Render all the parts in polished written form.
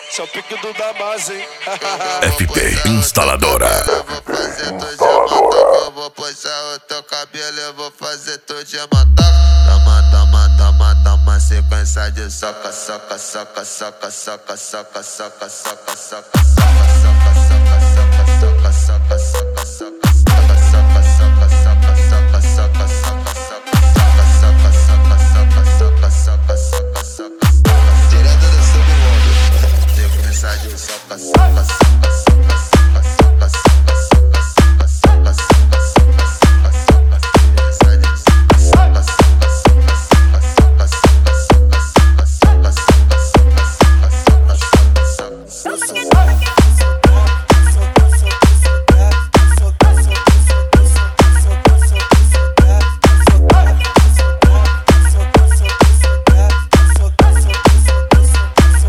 Esse é o pique do Damas, hein? FP Instaladora. Eu vou fazer tu de matar. Eu vou puxar o teu cabelo. Eu vou fazer tu de matar. Toma sequência de soca, soca, soca, soca, soca, soca, soca, soca, soca,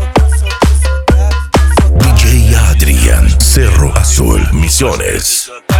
Cerro Azul Misiones.